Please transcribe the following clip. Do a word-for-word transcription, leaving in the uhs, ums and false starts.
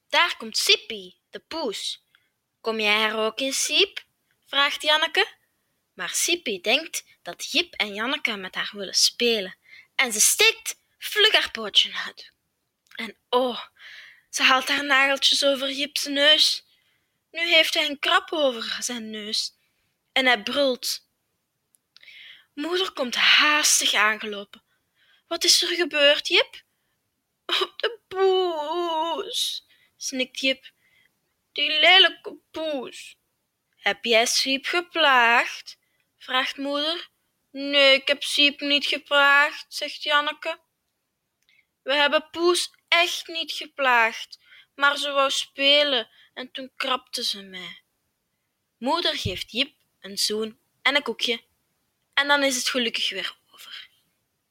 Daar komt Siepie, de poes. Kom jij er ook in, Siep? Vraagt Janneke. Maar Siepie denkt dat Jip en Janneke met haar willen spelen en ze steekt vlug haar pootje uit. En oh, ze haalt haar nageltjes over Jip's neus. Nu heeft hij een krab over zijn neus en hij brult. Moeder komt haastig aangelopen. Wat is er gebeurd, Jip? Oh, de poes, snikt Jip. Die lelijke poes. Heb jij Siep geplaagd? Vraagt moeder. Nee, ik heb Siep niet geplaagd, zegt Janneke. We hebben Poes echt niet geplaagd, maar ze wou spelen en toen krabde ze mij. Moeder geeft Jip een zoen en een koekje en dan is het gelukkig weer